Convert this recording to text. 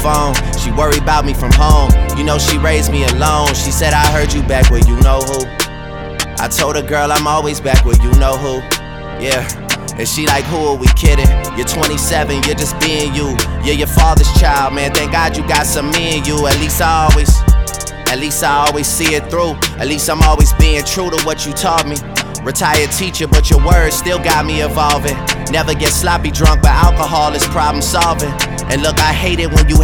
phone. She worried about me from home. You know she raised me alone. She said, I heard you back with you know who. I told her, girl, I'm always back with you know who. Yeah. And she like, who are we kidding? You're 27, you're just being you. You're your father's child, man. Thank God you got some me in you. At least I always see it through. At least I'm always being true to what you taught me. Retired teacher, but your words still got me evolving. Never get sloppy drunk, but alcohol is problem solving. And look, I hate it when you